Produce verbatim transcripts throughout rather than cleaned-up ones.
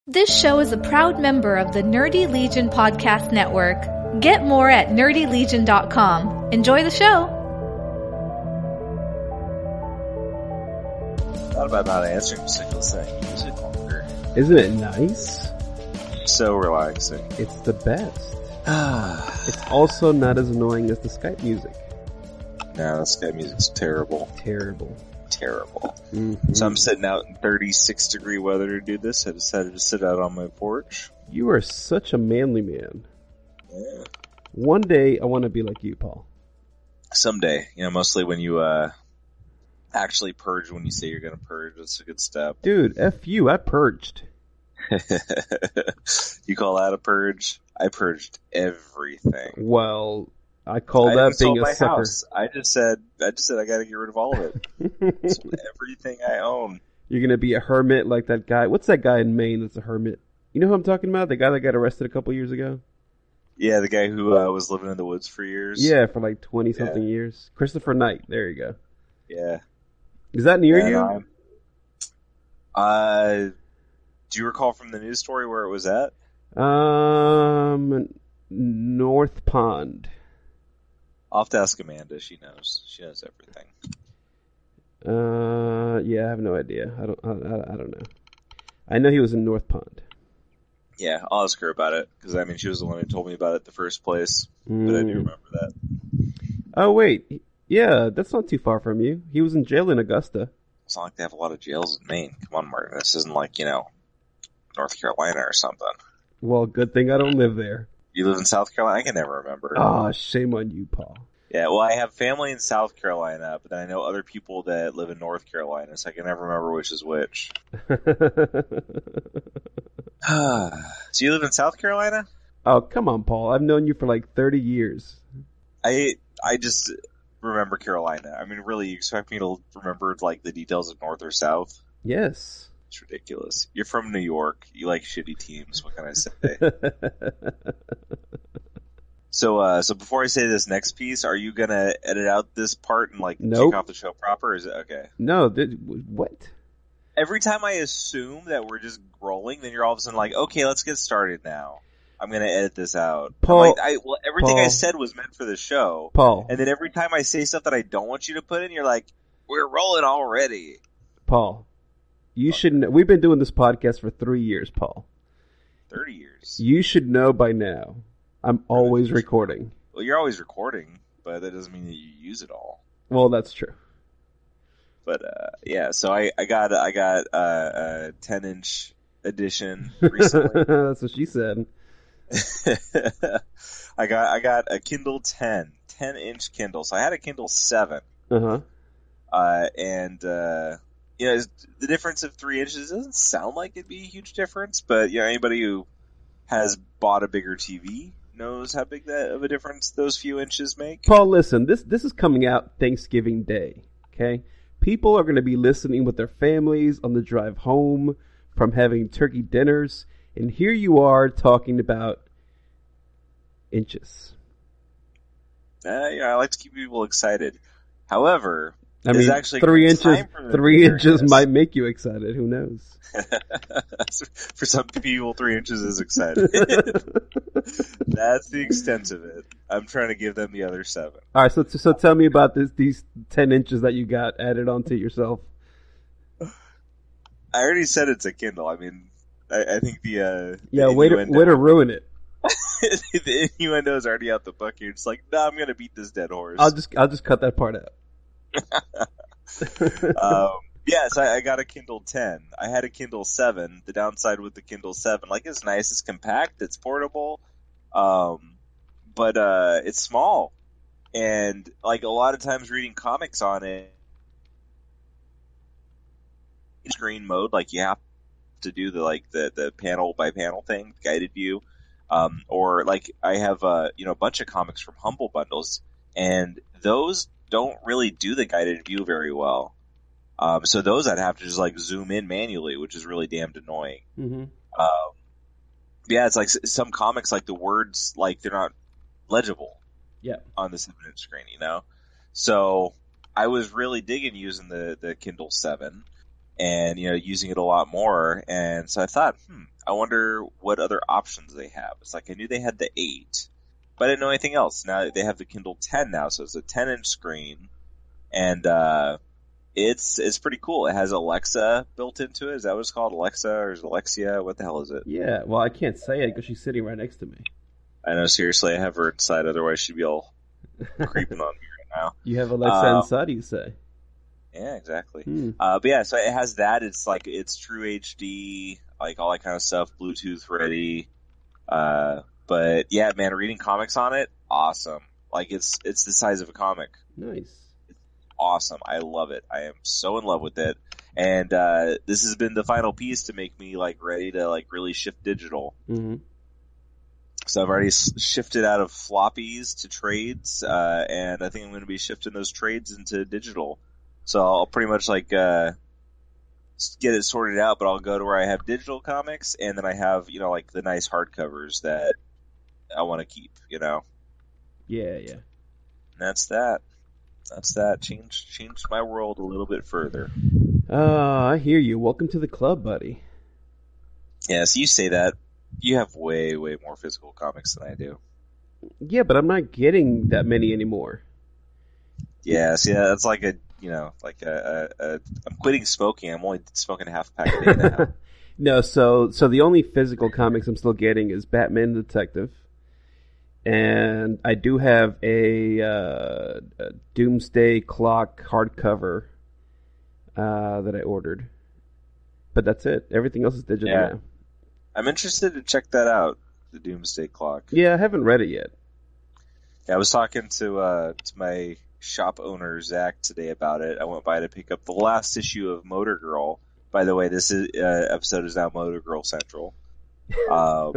This show is a proud member of the Nerdy Legion Podcast Network. Get more at nerdy legion dot com. Enjoy the show! I thought about not answering just like listening to music longer. Isn't it nice? So relaxing. It's the best. It's also not as annoying as the Skype music. No, the Skype music's terrible. Terrible. Terrible. Mm-hmm. So I'm sitting out in thirty-six degree weather to do this. I decided to sit out on my porch. You are such a manly man. Yeah. One day I want to be like you, Paul. Someday. You know, mostly when you uh actually purge when you say you're going to purge. That's a good step. Dude, F you. I purged. You call that a purge? I purged everything. Well, I call I that being sold a my sucker. house. I just said, I just said I got to get rid of all of it. Sold everything I own. You're going to be a hermit like that guy. What's that guy in Maine that's a hermit? You know who I'm talking about? The guy that got arrested a couple years ago? Yeah, the guy who uh, was living in the woods for years. Yeah, for like twenty-something Yeah. years. Christopher Knight. There you go. Yeah. Is that near And you? I'm- Uh, do you recall from the news story where it was at? Um, North Pond. I'll have to ask Amanda. She knows. She knows everything. Uh, yeah, I have no idea. I don't. I, I, I don't know. I know he was in North Pond. Yeah, I'll ask her about it because I mean she was the one who told me about it in the first place. But I do Mm. remember that. Oh wait, yeah, that's not too far from you. He was in jail in Augusta. It's not like they have a lot of jails in Maine. Come on, Martin. This isn't like you know North Carolina or something. Well, good thing I don't live there. You live in South Carolina? I can never remember. Ah, shame on you, Paul. Yeah, well, I have family in South Carolina, but then I know other people that live in North Carolina, so I can never remember which is which. So you live in South Carolina? Oh, come on, Paul. I've known you for like thirty years. I I just remember Carolina. I mean, really, you expect me to remember like the details of North or South? Yes. It's ridiculous. You're from New York. You like shitty teams. What can I say? So, uh, so before I say this next piece, are you gonna edit out this part and like Nope. kick off the show proper? Or is it okay? No, th- what? Every time I assume that we're just rolling, then you're all of a sudden like, okay, let's get started now. I'm gonna edit this out. I'm Paul- like, I, well, everything I Paul- said was meant for the show. Paul. And then every time I say stuff that I don't want you to put in, you're like, we're rolling already. Paul. You should know. We've been doing this podcast for three years, Paul. thirty years. You should know by now. I'm always recording. Well, you're always recording, but that doesn't mean that you use it all. Well, that's true. But, uh, yeah, so I, I got, I got, uh, a ten inch edition recently. That's what she said. I got, I got a Kindle ten, ten inch Kindle. So I had a Kindle seven. Uh-huh. Uh, and, uh, you know, the difference of three inches doesn't sound like it'd be a huge difference, but, you know, anybody who has bought a bigger T V knows how big that of a difference those few inches make. Paul, listen, this this is coming out Thanksgiving Day, okay? People are going to be listening with their families on the drive home from having turkey dinners, and here you are talking about inches. Uh, yeah, I like to keep people excited. However, I it's mean, actually three a inches, time for them to three hear inches this. might make you excited. Who knows? For some people, three inches is exciting. That's the extent of it. I'm trying to give them the other seven. All right, so so tell me about this these ten inches that you got added onto yourself. I already said it's a Kindle. I mean, I, I think the uh, Yeah, the way to innuendo- way to ruin it. the innuendo is already out the bucket. You're just like, nah, I'm gonna beat this dead horse. I'll just I'll just cut that part out. um, yeah, so I, I got a Kindle ten. I had a Kindle seven. The downside with the Kindle seven, like, it's nice, it's compact, it's portable, um, but uh, it's small. And, like, a lot of times reading comics on it, screen mode, like, you have to do the, like, the, the panel by panel thing, guided view. Um, or, like, I have, uh, you know, a bunch of comics from Humble Bundles, and those don't really do the guided view very well. Um, so those I'd have to just like zoom in manually, which is really damned annoying. Mm-hmm. Um, yeah, it's like s- some comics, like the words, like they're not legible. Yeah. On the seven inch screen, you know? So I was really digging using the, the Kindle seven. and, you know, using it a lot more. And so I thought, hmm, I wonder what other options they have. It's like I knew they had the eight, but I didn't know anything else. Now they have the Kindle ten now, so it's a ten inch screen, and uh, it's it's pretty cool. It has Alexa built into it. Is that what it's called? Alexa or is it Alexia? What the hell is it? Yeah, well, I can't say it because she's sitting right next to me. I know, seriously, I have her inside, otherwise she'd be all creeping on me right now. You have Alexa Uh, inside, you say? Yeah, exactly. Hmm. Uh, but yeah, so it has that. It's like, it's true H D, like all that kind of stuff, Bluetooth ready. Uh, but yeah, man, reading comics on it, awesome. Like it's, it's the size of a comic. Nice. Awesome. I love it. I am so in love with it. And, uh, this has been the final piece to make me like ready to like really shift digital. Mm-hmm. So I've already s- shifted out of floppies to trades, uh, and I think I'm going to be shifting those trades into digital. So I'll pretty much like, uh, get it sorted out, but I'll go to where I have digital comics, and then I have, you know, like the nice hardcovers that I want to keep, you know. Yeah, yeah. And that's that. That's that. Change, changed my world a little bit further. Uh, I hear you. Welcome to the club, buddy. Yeah, so you say that. You have way, way more physical comics than I do. Yeah, but I'm not getting that many anymore. Yeah, see, that's like a, you know, like a, a, a I'm quitting smoking. I'm only smoking half a pack a day now. No, so so the only physical comics I'm still getting is Batman the Detective, and I do have a, uh, a Doomsday Clock hardcover uh, that I ordered, but that's it. Everything else is digital Yeah. now. I'm interested to check that out, the Doomsday Clock. Yeah, I haven't read it yet. Yeah, I was talking to uh, to my shop owner Zach today about it. I went by to pick up the last issue of Motor Girl. By the way, this is, uh, episode is now Motor Girl Central. Um,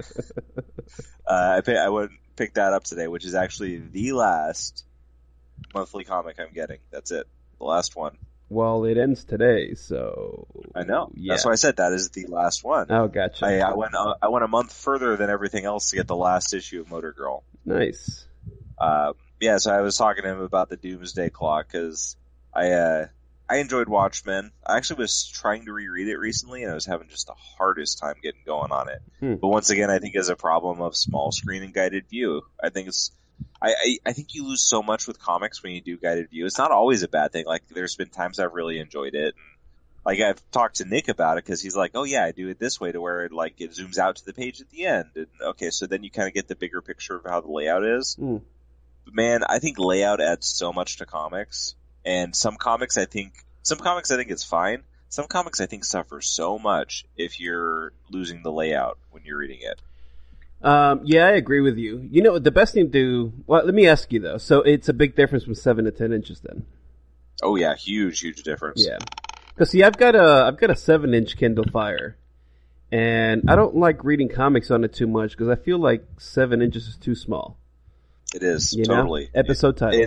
uh, I pay, I went and picked that up today, which is actually the last monthly comic I'm getting. That's it, the last one. Well, it ends today, so I know. Yeah. That's why I said that is the last one. Oh, gotcha. I, I went uh, I went a month further than everything else to get the last issue of Motor Girl. Nice. Uh, yeah, so I was talking to him about the Doomsday Clock because I uh, I enjoyed Watchmen. I actually was trying to reread it recently, and I was having just the hardest time getting going on it. Hmm. But once again, I think it's a problem of small screen and guided view. I think it's I, I, I think you lose so much with comics when you do guided view. It's not always a bad thing. Like, there's been times I've really enjoyed it. And, like, I've talked to Nick about it because he's like, oh yeah, I do it this way to where it, like, it zooms out to the page at the end. And, okay, so then you kind of get the bigger picture of how the layout is. Hmm. But man, I think layout adds so much to comics. And some comics I think, some comics I think it's fine. Some comics I think suffer so much if you're losing the layout when you're reading it. Um, yeah, I agree with you. You know, the best thing to do... Well, let me ask you, though. So it's a big difference from seven to ten inches, then? Oh yeah, huge, huge difference. Yeah. Because, see, I've got a I've got a seven-inch Kindle Fire, and I don't like reading comics on it too much because I feel like seven inches is too small. It is, You know? totally. Episode title.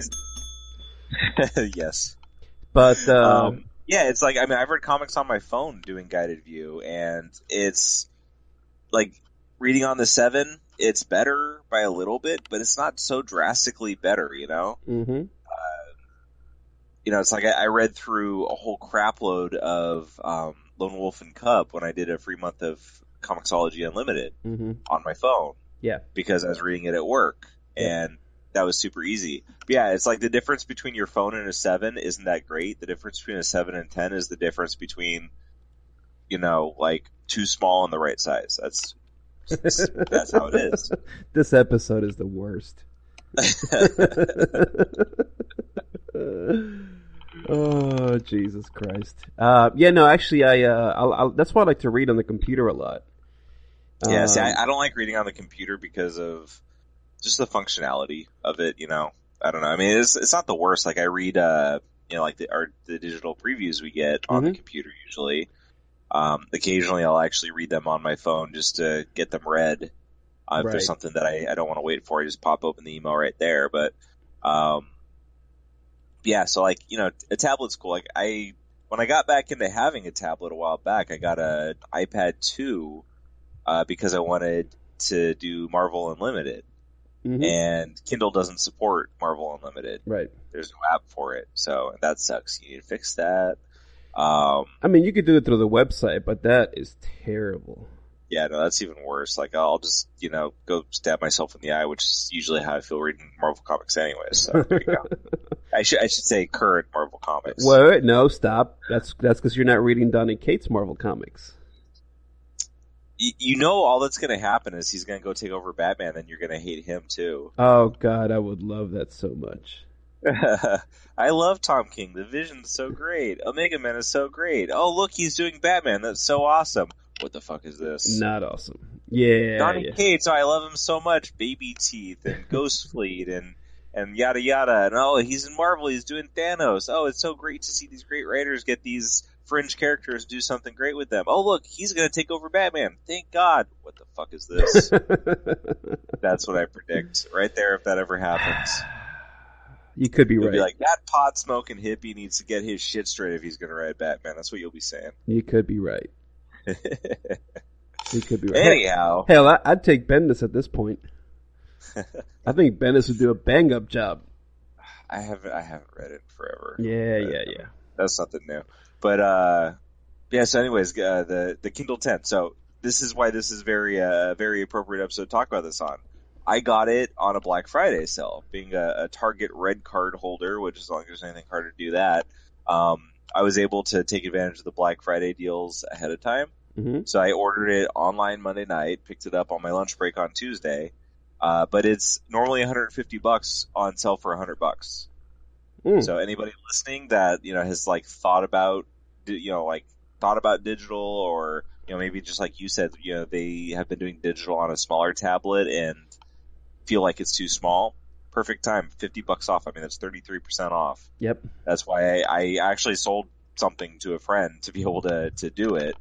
It- yes. But, uh, Um, yeah, it's like, I mean, I've read comics on my phone doing guided view, and it's, like, reading on the seven, it's better by a little bit, but it's not so drastically better, you know? mm-hmm. You know, it's like I, I read through a whole crapload of um, Lone Wolf and Cub when I did a free month of Comixology Unlimited Mm-hmm. on my phone. Yeah. Because I was reading it at work, and that was super easy. But yeah, it's like the difference between your phone and a seven isn't that great. The difference between a seven and ten is the difference between, you know, like too small and the right size. That's that's, that's how it is. This episode is the worst. Oh, Jesus Christ. Uh, yeah, no, actually, I, uh, I'll, I'll, that's why I like to read on the computer a lot. Yeah, see, Um, I, I don't like reading on the computer because of just the functionality of it, you know. I don't know. I mean, it's it's not the worst. Like, I read, uh, you know, like the our, the digital previews we get on the Mhm. computer usually. Um, occasionally I'll actually read them on my phone just to get them read. Uh, if Right. there's something that I, I don't want to wait for, I just pop open the email right there. But, um, yeah, so like, you know, a tablet's cool. Like, I, when I got back into having a tablet a while back, I got an iPad two, uh, because I wanted to do Marvel Unlimited. mhm. And Kindle doesn't support Marvel Unlimited. Right. There's no app for it, so that sucks. You need to fix that. Um, I mean, you could do it through the website, but that is terrible. Yeah, no, that's even worse. Like, I'll just, you know, go stab myself in the eye, which is usually how I feel reading Marvel Comics anyways. So, there you go. I should, I should say current Marvel Comics. Wait, wait, no, stop. That's, that's because you're not reading Donny Cates' Marvel Comics. Y- you know all that's going to happen is he's going to go take over Batman, and you're going to hate him, too. Oh, God, I would love that so much. I love Tom King. The Vision's so great. Omega Man is so great. Oh, look, he's doing Batman. That's so awesome. What the fuck is this? Not awesome. Yeah. Donny yeah. Cates, oh, I love him so much. Baby Teeth and Ghost Fleet and, and yada yada. And oh, he's in Marvel. He's doing Thanos. Oh, it's so great to see these great writers get these fringe characters do something great with them. Oh, look, he's going to take over Batman. Thank God. What the fuck is this? That's what I predict. Right there, if that ever happens. You could be You'll right. be like, that pot-smoking hippie needs to get his shit straight if he's going to write Batman. That's what you'll be saying. You could be right. You could be right. Anyhow. Hell, I, I'd take Bendis at this point. I think Bendis would do a bang-up job. I haven't I haven't read it forever. Yeah, but, yeah, yeah. That's something new. But, uh, yeah, so anyways, uh, the, the Kindle ten. So this is why this is very, uh, very appropriate episode to talk about this on. I got it on a Black Friday sale. Being a, a Target Red Card holder, which as long as there's anything hard to do that, um, I was able to take advantage of the Black Friday deals ahead of time. Mm-hmm. So I ordered it online Monday night, picked it up on my lunch break on Tuesday. Uh, but it's normally one hundred fifty bucks on sale for one hundred bucks. Mm. So anybody listening that, you know, has like thought about, you know, like thought about digital, or, you know, maybe just like you said, you know, they have been doing digital on a smaller tablet and feel like it's too small. Perfect time. fifty bucks off. I mean, that's thirty-three percent off. Yep. That's why I, I actually sold something to a friend to be able to, to do it.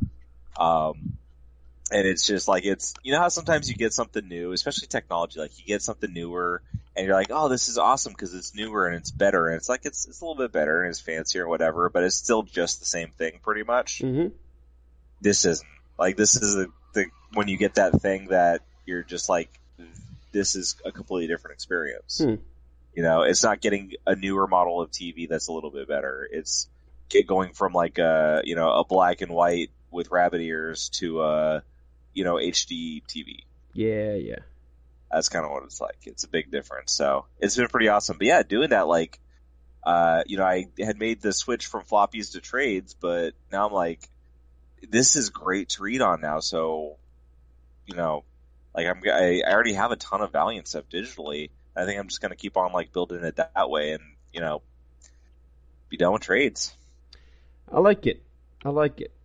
Um, and it's just like, it's, you know how sometimes you get something new, especially technology, like you get something newer and you're like, oh, this is awesome because it's newer and it's better. And it's like, it's, it's a little bit better and it's fancier or whatever, but it's still just the same thing pretty much. Mm-hmm. This isn't. Like, this is a, the, when you get that thing that you're just like, this is a completely different experience. Hmm. You know, it's not getting a newer model of T V that's a little bit better. It's get going from like a, you know, a black and white with rabbit ears to a, you know, H D T V. Yeah, yeah. That's kind of what it's like. It's a big difference. So it's been pretty awesome. But yeah, doing that, like, uh, you know, I had made the switch from floppies to trades, but now I'm like, this is great to read on now. So, you know, like I'm, I, I already have a ton of Valiant stuff digitally. I think I'm just going to keep on like building it that way and, you know, be done with trades. I like it. I like it.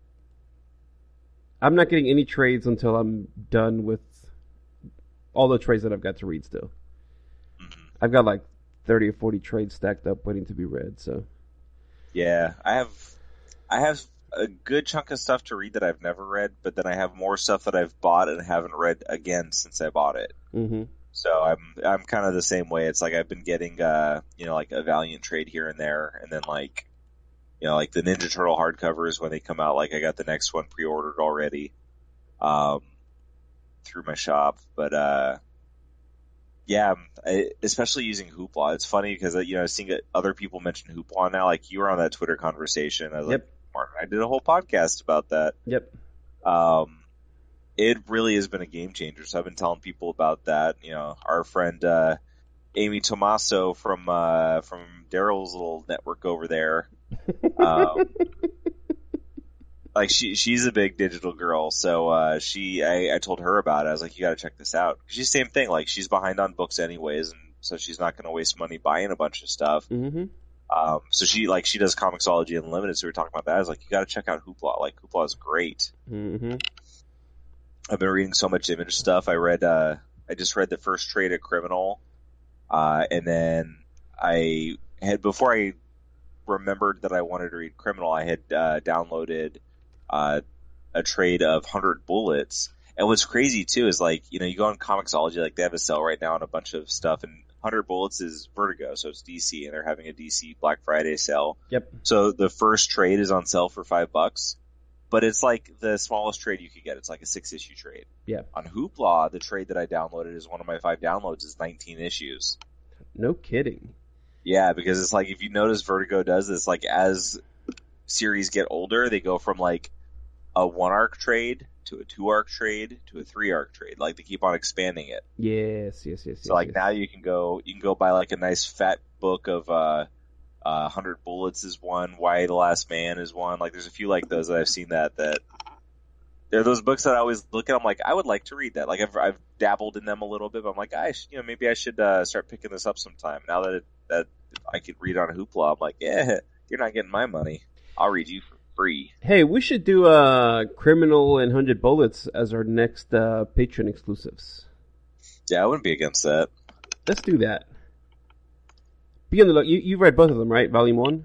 I'm not getting any trades until I'm done with all the trades that I've got to read still. Mm-hmm. I've got like thirty or forty trades stacked up waiting to be read, so. Yeah, I have, I have a good chunk of stuff to read that I've never read, but then I have more stuff that I've bought and haven't read again since I bought it. Mm-hmm. So I'm, I'm kind of the same way. It's like I've been getting, uh, you know, like a Valiant trade here and there, and then like, you know, like the Ninja Turtle hardcovers when they come out, like I got the next one pre-ordered already, um, through my shop. But, uh, yeah, I, especially using Hoopla. It's funny because, you know, seeing other people mention Hoopla now, like you were on that Twitter conversation. I was Yep. like, Martin, I did a whole podcast about that. Yep. Um, it really has been a game changer. So I've been telling people about that. You know, our friend, uh, Amy Tomaso from, uh, from Daryl's little network over there. Um, like she, she's a big digital girl. So, uh, she, I, I told her about it. I was like, you gotta check this out. She's the same thing. Like she's behind on books anyways. And so she's not going to waste money buying a bunch of stuff. Mm-hmm. Um, so she, like, she does Comixology Unlimited. So we were talking about that. I was like, you gotta check out Hoopla. Like Hoopla is great. Mm-hmm. I've been reading so much Image stuff. I read, uh, I just read the first trade of Criminal. Uh, and then I had, before I remembered that I wanted to read Criminal, I had, uh, downloaded, uh, a trade of one hundred Bullets. And what's crazy too is like, you know, you go on Comixology, like they have a sale right now on a bunch of stuff, and one hundred Bullets is Vertigo, so it's D C, and they're having a D C Black Friday sale. Yep. So the first trade is on sale for five bucks. But it's like the smallest trade you could get. It's like a six issue trade. Yeah. On Hoopla, the trade that I downloaded is one of my five downloads is nineteen issues. No kidding. Yeah, because it's like, if you notice Vertigo does this, like as, series get older, they go from like a one arc trade to a two arc trade to a three arc trade. Like they keep on expanding it. Yes, yes, yes. So like yes. now you can go you can go buy like a nice fat book of uh, uh one hundred Bullets is one, Why the Last Man is one. Like there's a few like those that I've seen that that they're those books that I always look at. I'm like, I would like to read that. Like I've I've dabbled in them a little bit, but I'm like, I should, you know, maybe I should uh, start picking this up sometime. Now that it, that I could read on Hoopla, I'm like, yeah, you're not getting my money. I'll read you for free. Hey, we should do uh, Criminal and one hundred Bullets as our next uh, Patreon exclusives. Yeah, I wouldn't be against that. Let's do that. Be on the look. You you read both of them, right? Volume one.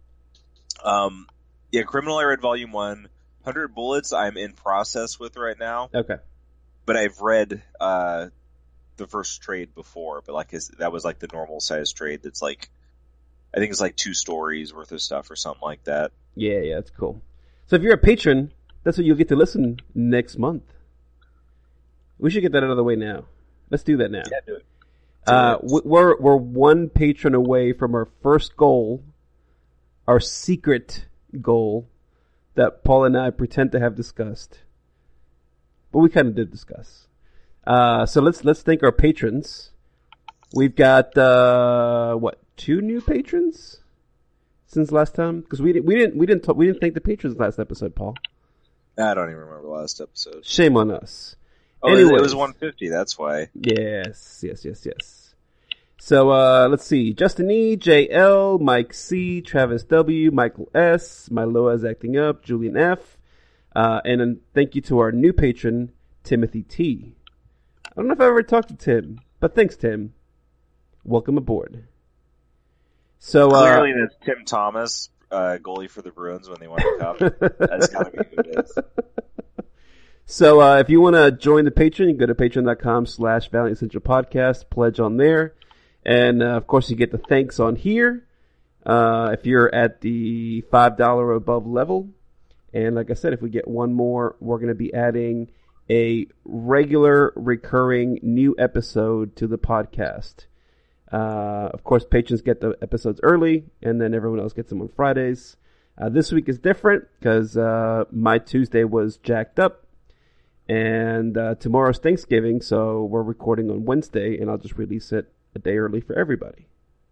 Um, yeah, Criminal. I read volume one. one hundred Bullets. I'm in process with right now. Okay. But I've read uh, the first trade before, but like his, that was like the normal size trade. That's like, I think it's like two stories worth of stuff or something like that. Yeah, yeah, that's cool. So if you're a patron, that's what you'll get to listen next month. We should get that out of the way now. Let's do that now. Yeah, do it. Do Uh, it. we're we're one patron away from our first goal, our secret goal that Paul and I pretend to have discussed, but we kind of did discuss. Uh, so let's let's thank our patrons. We've got uh, what two new patrons since last time? Because we didn't we didn't we didn't talk, we didn't thank the patrons last episode, Paul. I don't even remember the last episode. Shame on us. Oh, it Anyways. was one fifty. That's why. Yes, yes, yes, yes. So uh, let's see: Justin E, J L, Mike C, Travis W, Michael S, Myloa is acting up, Julian F, uh, and then thank you to our new patron Timothy T. I don't know if I ever talked to Tim, but thanks, Tim. Welcome aboard. So uh, Clearly, that's Tim Thomas, uh, goalie for the Bruins when they won the cup. That's gotta be who it is. So uh, if you want to join the Patreon, you can go to patreon.com slash Valiant Central Podcast, pledge on there. And, uh, of course, you get the thanks on here uh, if you're at the five dollars or above level. And like I said, if we get one more, we're going to be adding a regular, recurring new episode to the podcast. Uh, of course, patrons get the episodes early, and then everyone else gets them on Fridays. Uh, this week is different because uh, my Tuesday was jacked up. And uh, tomorrow's Thanksgiving, so we're recording on Wednesday, and I'll just release it a day early for everybody.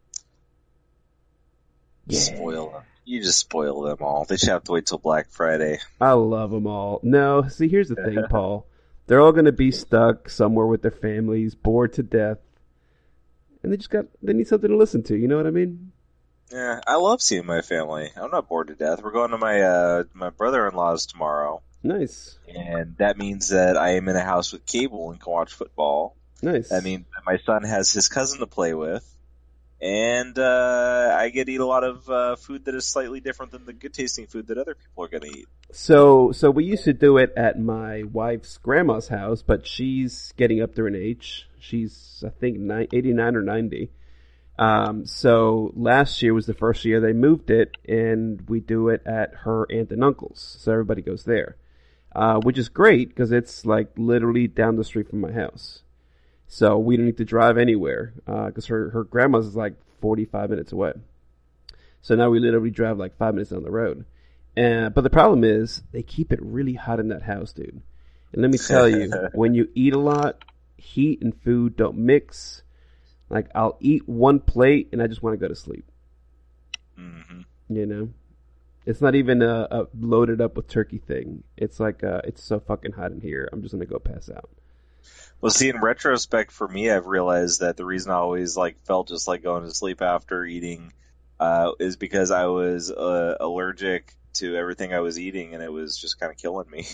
Yeah. Spoil them. You just spoil them all. They should have to wait till Black Friday. I love them all. No, see, here's the thing, Paul. They're all going to be stuck somewhere with their families, bored to death, and they just got they need something to listen to. You know what I mean? Yeah, I love seeing my family. I'm not bored to death. We're going to my uh, my brother-in-law's tomorrow. Nice. And that means that I am in a house with cable and can watch football. Nice. That means that my son has his cousin to play with. And uh, I get to eat a lot of uh, food that is slightly different than the good-tasting food that other people are going to eat. So, so we used to do it at my wife's grandma's house, but she's getting up there in age. She's, I think, nine, eighty-nine or ninety. Um, so last year was the first year they moved it, and we do it at her aunt and uncle's. So everybody goes there. Uh, which is great because it's like literally down the street from my house. So we don't need to drive anywhere because uh, her, her grandma's is like forty-five minutes away. So now we literally drive like five minutes down the road. Uh, but the problem is they keep it really hot in that house, dude. And let me tell you, when you eat a lot, heat and food don't mix. Like I'll eat one plate and I just want to go to sleep. Mm-hmm. You know? It's not even a, a loaded up with turkey thing. It's like, uh, it's so fucking hot in here. I'm just going to go pass out. Well, see, in retrospect, for me, I've realized that the reason I always like felt just like going to sleep after eating uh, is because I was uh, allergic to everything I was eating, and it was just kind of killing me.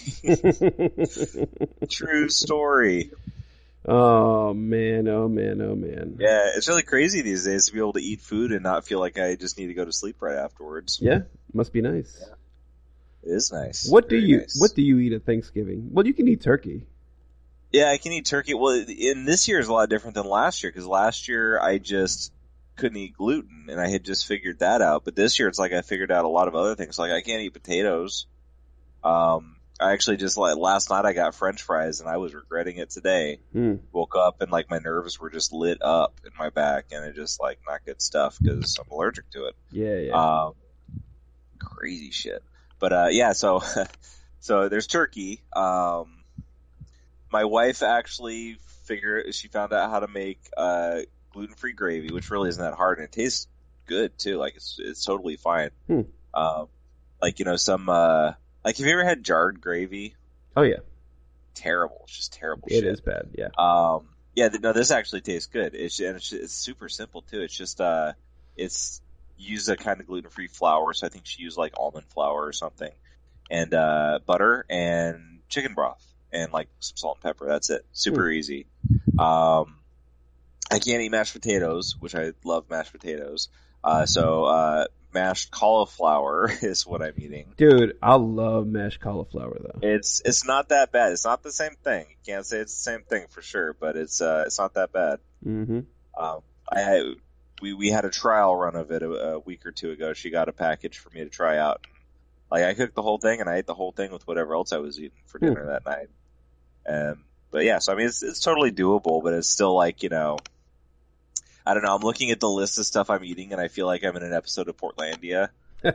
True story. Oh, man. Oh, man. Oh, man. Yeah, it's really crazy these days to be able to eat food and not feel like I just need to go to sleep right afterwards. Yeah, must be nice. Yeah. It is nice. What do Very you nice. What do you eat at Thanksgiving? Well, you can eat turkey. Yeah, I can eat turkey. Well, in this year is a lot different than last year because last year I just couldn't eat gluten, and I had just figured that out. But this year it's like I figured out a lot of other things. Like I can't eat potatoes. Um, I actually just like last night I got French fries, and I was regretting it today. Mm. Woke up and like my nerves were just lit up in my back, and it just like not good stuff because I'm allergic to it. Yeah, yeah. Um, crazy shit. But uh, yeah, so so there's turkey. Um, my wife actually figured she found out how to make uh, gluten-free gravy, which really isn't that hard, and it tastes good too. Like it's it's totally fine. Hmm. Um, like you know some uh, like have you ever had jarred gravy? Oh yeah, terrible. It's just terrible. It shit. is bad. Yeah. Um, yeah. No, this actually tastes good. It's and it's, it's super simple too. It's just uh, it's use a kind of gluten-free flour. So I think she used like almond flour or something, and uh, butter and chicken broth and like some salt and pepper. That's it. Super Hmm. easy. Um, I can't eat mashed potatoes, which I love mashed potatoes. Uh, so uh, mashed cauliflower is what I'm eating. Dude, I love mashed cauliflower though. It's it's not that bad. It's not the same thing. You can't say it's the same thing for sure, but it's uh it's not that bad. Mm-hmm. Um, I we we had a trial run of it a, a week or two ago. She got a package for me to try out. Like I cooked the whole thing and I ate the whole thing with whatever else I was eating for dinner Hmm. that night. Um, but yeah, so I mean it's it's totally doable, but it's still like you know. I don't know. I'm looking at the list of stuff I'm eating, and I feel like I'm in an episode of Portlandia.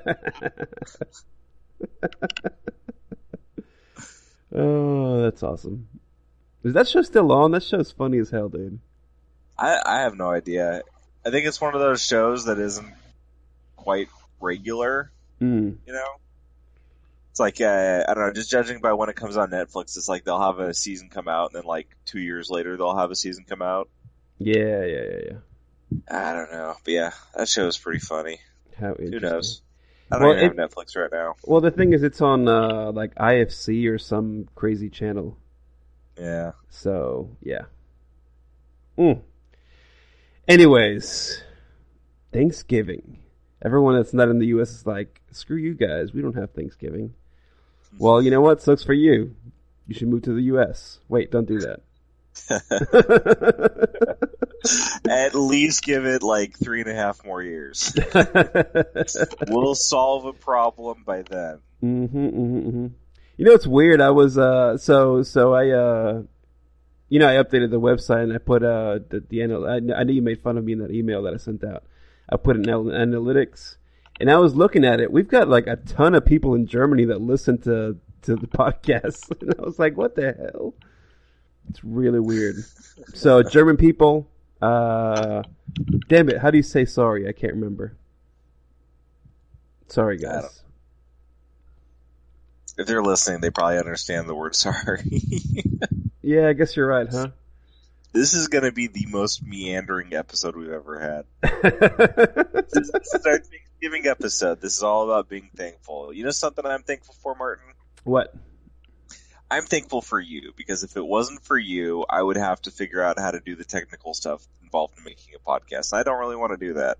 Oh, that's awesome. Is that show still on? That show's funny as hell, dude. I, I have no idea. I think it's one of those shows that isn't quite regular. Mm. You know, it's like uh, I don't know. Just judging by when it comes on Netflix, it's like they'll have a season come out, and then like two years later they'll have a season come out. Yeah, yeah, yeah, yeah. I don't know, but yeah, that show is pretty funny. How Who interesting. knows? I don't Well, even it- have Netflix right now. Well, the thing is, it's on uh, like I F C or some crazy channel. Yeah. So yeah. Mm. Anyways, Thanksgiving. Everyone that's not in the U S is like, screw you guys. We don't have Thanksgiving. Well, you know what? Sucks for you. You should move to the U S. Wait, don't do that. At least give it like three and a half more years. We'll solve a problem by then. Mm-hmm, mm-hmm, mm-hmm. You know, it's weird. I was, uh, so, so I, uh, you know, I updated the website and I put, uh, the, the anal- I, I know you made fun of me in that email that I sent out. I put in anal- analytics and I was looking at it. We've got like a ton of people in Germany that listen to, to the podcast. And I was like, what the hell? It's really weird. So German people, uh, damn it. How do you say sorry? I can't remember. Sorry, I guys. don't- If they're listening, they probably understand the word sorry. Yeah, I guess you're right, huh? This is going to be the most meandering episode we've ever had. This is our Thanksgiving episode. This is all about being thankful. You know something I'm thankful for, Martin? What? I'm thankful for you, because if it wasn't for you, I would have to figure out how to do the technical stuff involved in making a podcast. I don't really want to do that.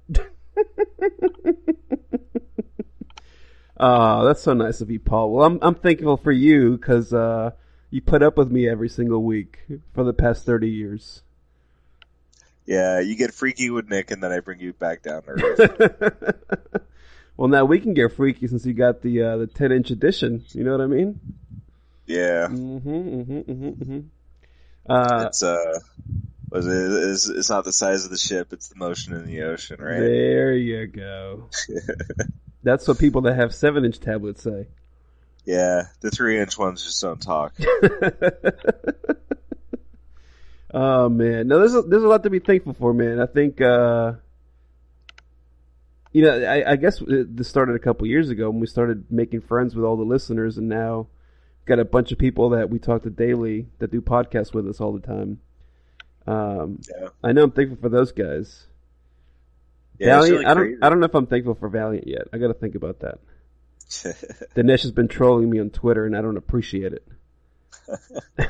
Oh, that's so nice of you, Paul. Well, I'm I'm thankful for you because uh, you put up with me every single week for the past thirty years. Yeah, you get freaky with Nick, and then I bring you back down to earth. Well, now we can get freaky since you got the uh, the ten inch edition. You know what I mean? Yeah. Mm-hmm. Mm-hmm. Mm-hmm. mm-hmm. Uh, It's, uh, was it, it's, it's not the size of the ship, it's the motion in the ocean, right? There you go. That's what people that have seven inch tablets say. Yeah, the three inch ones just don't talk. Oh man, no, there's a, there's a lot to be thankful for, man. I think, uh, you know, I, I guess this started a couple years ago when we started making friends with all the listeners, and now got a bunch of people that we talk to daily that do podcasts with us all the time. Um, Yeah. I know I'm thankful for those guys. Yeah, it's Valiant, really I don't, crazy. I don't know if I'm thankful for Valiant yet. I got to think about that. Dinesh has been trolling me on Twitter, and I don't appreciate it. uh,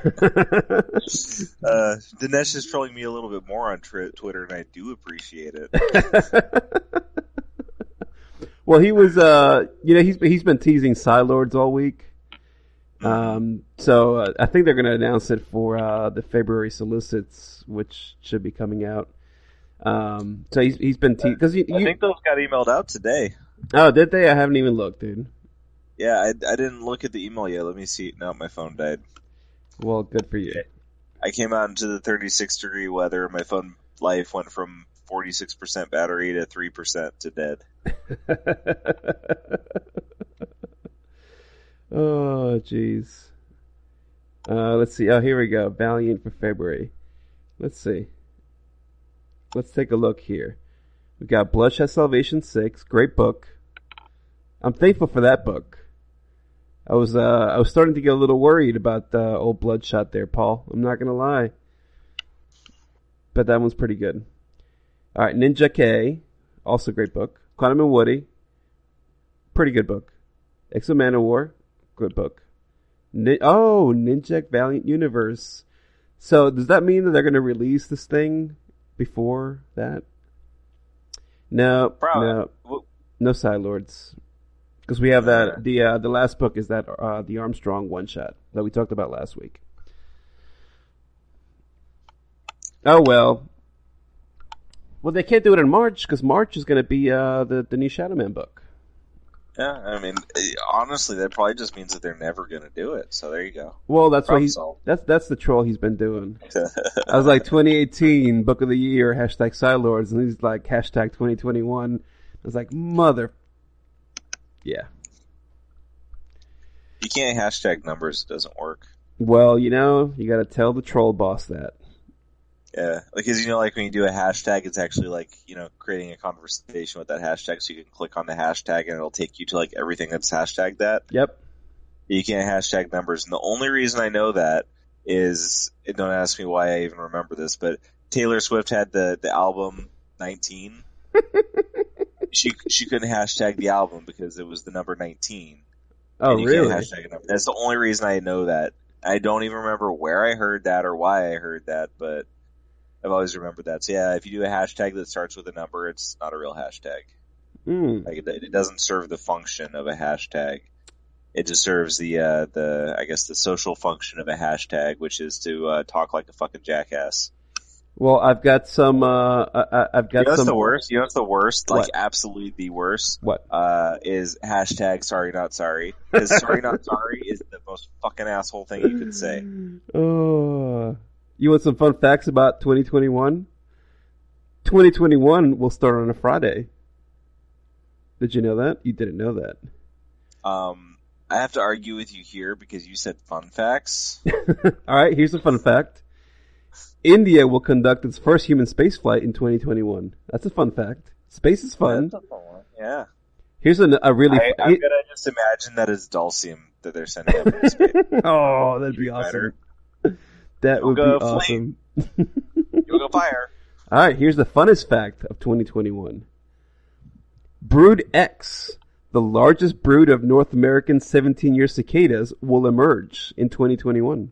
Dinesh is trolling me a little bit more on tri- Twitter, and I do appreciate it. Well, he was, uh, you know, he's he's been teasing Psylords all week. Um, so uh, I think they're going to announce it for uh, the February solicits, which should be coming out. Um, so he's he's been te- because you, I you think those got emailed out today. oh did they? I haven't even looked, dude. Yeah, I, I didn't look at the email yet. Let me see. No, my phone died. Well, good for you. I came out into the thirty-six degree weather. My phone life went from forty-six percent battery to three percent to dead. Oh, jeez. Uh, let's see. Oh, here we go. Valiant for February. Let's see. Let's take a look here. We got Bloodshot Salvation six. Great book. I'm thankful for that book. I was uh, I was starting to get a little worried about uh, old Bloodshot there, Paul. I'm not gonna lie. But that one's pretty good. All right, Ninja K, also a great book. Quantum and Woody, pretty good book. X-O Manowar, good book. Ni- oh, Ninja Valiant Universe. So does that mean that they're going to release this thing before that? No, Probably. no, no Side Lords. Because we have that, the uh, the last book is that uh, the Armstrong one-shot that we talked about last week. Oh, well. Well, they can't do it in March, because March is going to be uh, the, the new Shadow Man book. Yeah, I mean, honestly, that probably just means that they're never going to do it, so there you go. Well, that's what he's, solved. that's that's the troll he's been doing. I was like, twenty eighteen, Book of the Year, hashtag Psylords, and he's like, hashtag twenty twenty-one. I was like, mother... Yeah. You can't hashtag numbers, it doesn't work. Well, you know, you gotta tell the troll boss that. Yeah, because, you know, like when you do a hashtag, it's actually like, you know, creating a conversation with that hashtag, so you can click on the hashtag and it'll take you to like everything that's hashtagged that. Yep. You can't hashtag numbers, and the only reason I know that is, don't ask me why I even remember this, but Taylor Swift had the, the album nineteen. she she couldn't hashtag the album because it was the number nineteen. Oh, you really? Can't hashtag a number. That's the only reason I know that. I don't even remember where I heard that or why I heard that, but I've always remembered that. So yeah, if you do a hashtag that starts with a number, it's not a real hashtag. Mm. Like it, it doesn't serve the function of a hashtag. It just serves the uh, the I guess the social function of a hashtag, which is to uh, talk like a fucking jackass. Well, I've got some. Uh, I, I've got you know what's some. the worst? You know what's the worst? What? Like absolutely the worst. What? Uh, is hashtag sorry not sorry. Because sorry not sorry is the most fucking asshole thing you could say. Oh, you want some fun facts about twenty twenty-one? twenty twenty-one will start on a Friday. Did you know that? You didn't know that. Um, I have to argue with you here because you said fun facts. All right, here's a fun fact. India will conduct its first human spaceflight in twenty twenty-one. That's a fun fact. Space is fun. That's a fun one. Yeah. Here's a, a really. I, I'm gonna just imagine that it's Dulcium that they're sending up into space. Oh, that'd be awesome. That would be awesome. You'll go fire. All right, here's the funnest fact of twenty twenty-one. Brood X, the largest brood of North American seventeen-year cicadas, will emerge in twenty twenty-one.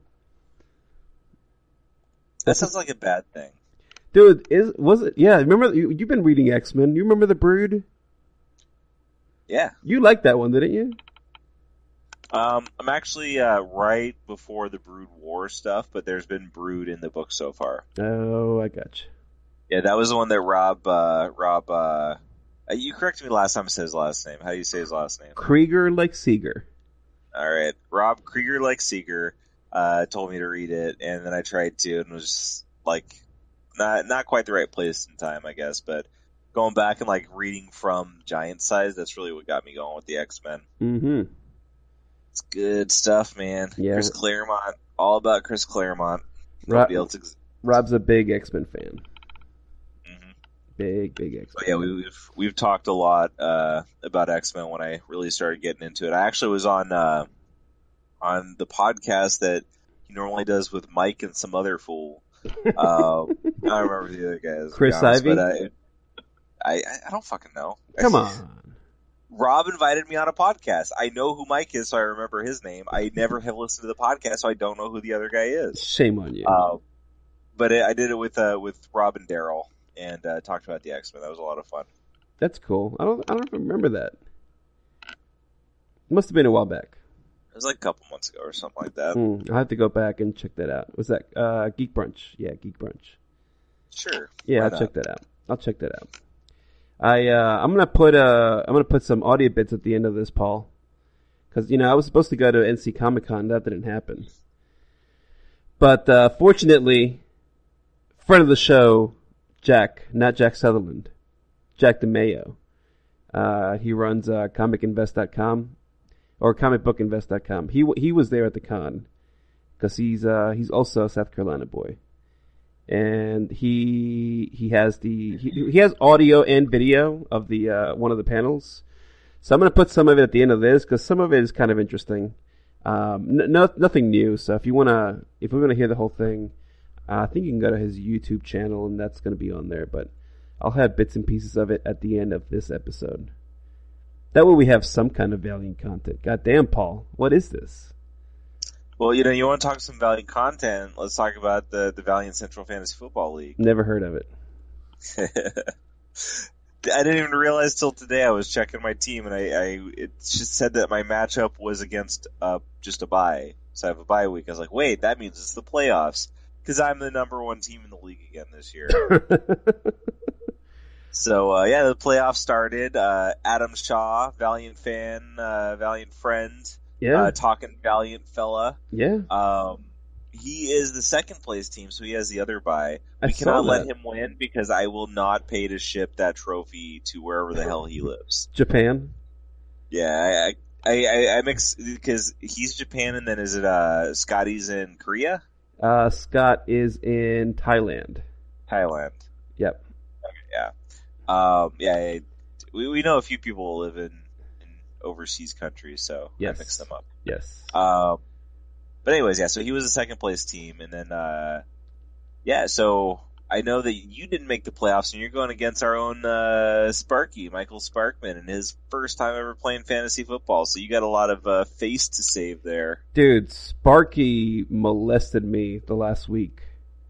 That sounds like a bad thing. Dude, is was it? Yeah, remember you, you've been reading X-Men. You remember the Brood? Yeah, you liked that one, didn't you? Um, I'm actually uh, right before the Brood War stuff, but there's been Brood in the book so far. Oh, I gotcha. Yeah, that was the one that Rob. Uh, Rob. Uh, you corrected me last time I said his last name. How do you say his last name? Krieger like Seeger. All right, Rob Krieger like Seeger. Uh, told me to read it, and then I tried to, and was just like, not not quite the right place and time, I guess. But going back and like reading from Giant Size, that's really what got me going with the X-Men. Mm-hmm. It's good stuff, man. Yeah. Chris Claremont, all about Chris Claremont. Rob, Nobody else. Ex- Rob's a big X-Men fan. mm-hmm. Big, big X-Men. But yeah, we, we've we've talked a lot uh, about X-Men when I really started getting into it. I actually was on. Uh, on the podcast that he normally does with Mike and some other fool. Uh, I don't remember the other guys. Chris honest, Ivy? But I, I, I don't fucking know. Come on. Rob invited me on a podcast. I know who Mike is, so I remember his name. I never have listened to the podcast, so I don't know who the other guy is. Shame on you. Uh, but it, I did it with uh, with Rob and Daryl and uh, talked about the X-Men. That was a lot of fun. That's cool. I don't I don't remember that. Must have been a while back. It was like a couple months ago or something like that. Mm, I'll have to go back and check that out. Was that uh, Geek Brunch? Yeah, Geek Brunch. Sure. Yeah, I'll not? check that out. I'll check that out. I uh, I'm gonna put uh I'm gonna put some audio bits at the end of this, Paul, because you know I was supposed to go to N C Comic Con. That didn't happen. But uh, fortunately, friend of the show, Jack, not Jack Sutherland. Jack DeMayo. Uh, he runs uh, comic invest dot com or comic book invest dot com. He he was there at the con because he's uh, he's also a South Carolina boy, and he he has the he, he has audio and video of the uh, one of the panels. So I'm going to put some of it at the end of this because some of it is kind of interesting. Um, n- no, nothing new. So if you want to, if we want to hear the whole thing, uh, I think you can go to his YouTube channel and that's going to be on there. But I'll have bits and pieces of it at the end of this episode. That way we have some kind of Valiant content. God damn, Paul, what is this? Well, you know, you want to talk some Valiant content? Let's talk about the the Valiant Central Fantasy Football League. Never heard of it. I didn't even realize till today. I was checking my team, and I, I it just said that my matchup was against uh, just a bye. So I have a bye week. I was like, wait, that means it's the playoffs because I'm the number one team in the league again this year. So uh, yeah, the playoffs started. Uh, Adam Shaw, Valiant fan, uh, Valiant friend, Yeah. uh, talking Valiant fella. Yeah. Um, he is the second place team, so he has the other bye. I We saw cannot let that. him win because I will not pay to ship that trophy to wherever the hell he lives. Japan. Yeah, I I, I, I mix because he's Japan, and then is it uh Scotty's in Korea, Uh, Scott is in Thailand. Thailand? Yep. Yeah, um, yeah. I, we we know a few people who live in, in overseas countries, so Yes. I mix them up. Yes. Um, but anyways, yeah. So he was a second place team, and then uh, yeah. So I know that you didn't make the playoffs, and you're going against our own uh, Sparky, Michael Sparkman, and his first time ever playing fantasy football. So you got a lot of uh, face to save there. Dude, Sparky molested me the last week.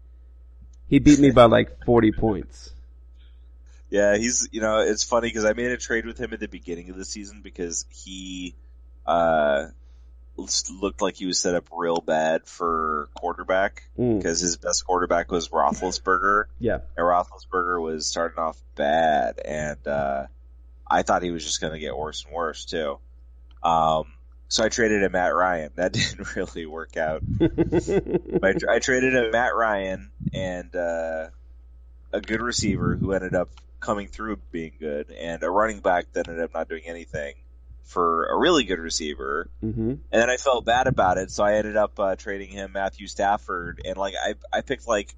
He beat me by like forty points. Yeah, he's, you know, it's funny because I made a trade with him at the beginning of the season because he uh, looked like he was set up real bad for quarterback Mm. because his best quarterback was Roethlisberger. Yeah. And Roethlisberger was starting off bad, and uh, I thought he was just going to get worse and worse, too. Um, so I traded him Matt Ryan. That didn't really work out. I, I traded him Matt Ryan and uh, a good receiver who ended up coming through being good, and a running back that ended up not doing anything for a really good receiver. Mm-hmm. And then I felt bad about it, so I ended up uh, trading him Matthew Stafford, and like I I picked like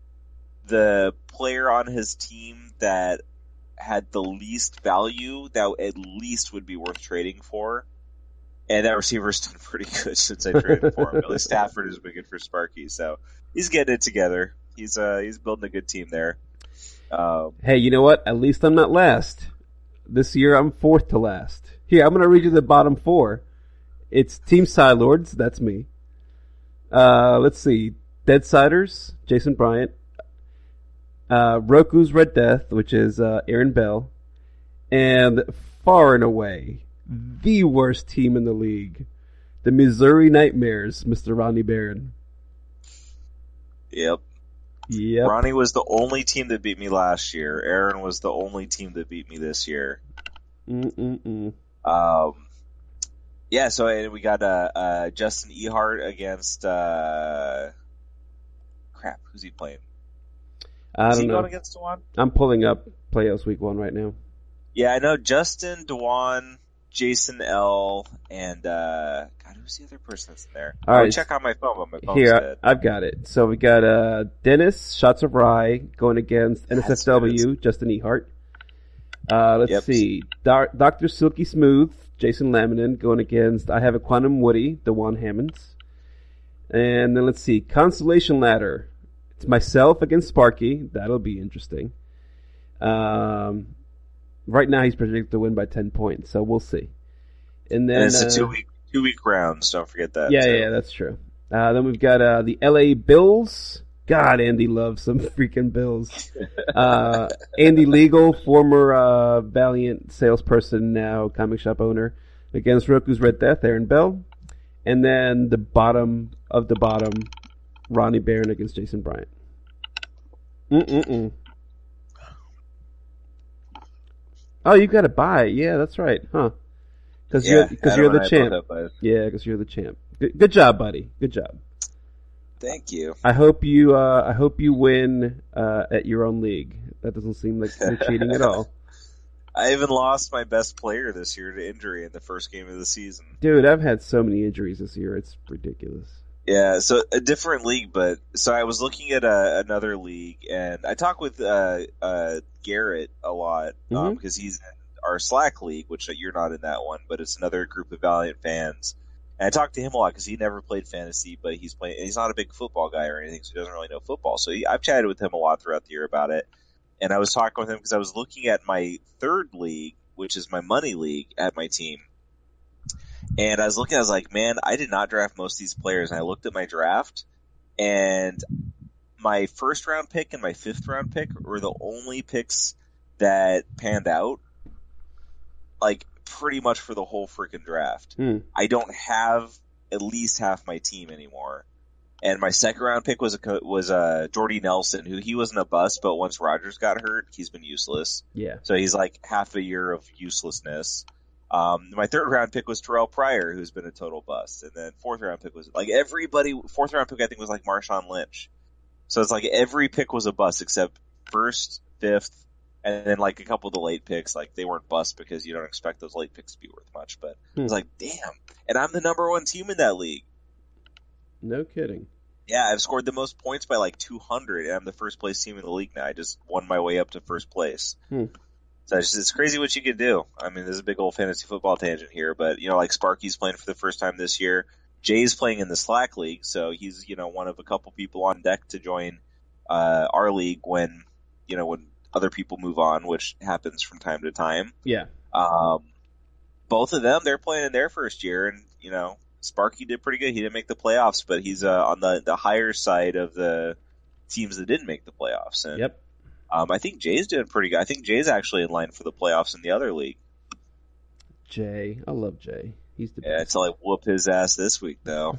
the player on his team that had the least value that at least would be worth trading for. And that receiver's done pretty good since I traded for him. At least Stafford has been good for Sparky, so he's getting it together. He's uh he's building a good team there. Um, Hey, you know what? At least I'm not last. This year I'm fourth to last. Here, I'm going to read you the bottom four. It's Team Psylords, that's me. Uh, let's see. Deadsiders, Jason Bryant. Uh, Roku's Red Death, which is uh, Aaron Bell. And far and away, the worst team in the league, the Missouri Nightmares, Mister Ronnie Barron. yep. Yep. Ronnie was the only team that beat me last year. Aaron was the only team that beat me this year. Mm-mm-mm. Um, yeah, so uh, we got uh, uh, Justin Ehart against uh, crap. Who's he playing? I Is don't he know. going against Dewan? I'm pulling up playoffs week one right now. Yeah, I know Justin, Dewan, Jason L, and uh, God, who's the other person that's in there? All I'll right. check on my phone, but my phone's Here, dead. I, I've got it. So we got uh, Dennis Shots of Rye going against N S F W, Justin Ehart. Uh, let's Yep. see. Doc Doctor Silky Smooth, Jason Laminin going against I Have a Quantum Woody, Dewan Hammonds. And then let's see. Constellation Ladder. It's myself against Sparky. That'll be interesting. Um, right now he's predicted to win by ten points, so we'll see. And then And it's a uh, two week two week rounds. Don't forget that. yeah, too. yeah, that's true. Uh, then we've got uh, the L A Bills. God, Andy loves some freaking Bills. Uh, Andy Legal, former uh, Valiant salesperson, now comic shop owner, against Roku's Red Death, Aaron Bell. And then the bottom of the bottom, Ronnie Barron against Jason Bryant. Mm-mm-mm. Oh, you got to buy. Yeah, that's right. Huh. Because Yeah, you're, because Adam you're and the I champ. both have both. Yeah, because you're the champ. Good, good job, buddy. Good job. Thank you. I hope you. Uh, I hope you win uh, at your own league. That doesn't seem like they're cheating at all. I even lost my best player this year to injury in the first game of the season. Dude, I've had so many injuries this year. It's ridiculous. Yeah, so a different league, but so I was looking at a, another league, and I talk with uh, uh, Garrett a lot um, because Mm-hmm. he's in our Slack league, which you're not in that one, but it's another group of Valiant fans. And I talk to him a lot because he never played fantasy, but he's playing. And he's not a big football guy or anything, so he doesn't really know football. So he, I've chatted with him a lot throughout the year about it. And I was talking with him because I was looking at my third league, which is my money league, at my team. And I was looking, I was like, man, I did not draft most of these players. And I looked at my draft, and my first round pick and my fifth round pick were the only picks that panned out, like, pretty much for the whole freaking draft. Mm. I don't have at least half my team anymore. And my second round pick was a was a Jordy Nelson, who he wasn't a bust, but once Rodgers got hurt, he's been useless. Yeah. So he's like half a year of uselessness. Um, my third round pick was Terrell Pryor, who's been a total bust. And then fourth round pick was like everybody, fourth round pick I think was like Marshawn Lynch. So it's like every pick was a bust except first, fifth, and then like a couple of the late picks, like they weren't bust because you don't expect those late picks to be worth much. But Hmm. I was like, damn. And I'm the number one team in that league. No kidding. Yeah, I've scored the most points by like two hundred, and I'm the first place team in the league now. I just won my way up to first place. Hmm. So it's, it's crazy what you can do. I mean, there's a big old fantasy football tangent here, but, you know, like Sparky's playing for the first time this year. Jay's playing in the Slack League, so he's, you know, one of a couple people on deck to join uh, our league when, you know, when other people move on, which happens from time to time. Yeah. Um, both of them, they're playing in their first year, and, you know, Sparky did pretty good. He didn't make the playoffs, but he's uh, on the, the higher side of the teams that didn't make the playoffs. And, Yep. um, I think Jay's doing pretty good. I think Jay's actually in line for the playoffs in the other league. Jay. I love Jay. He's the Yeah, best. until I whoop his ass this week, though.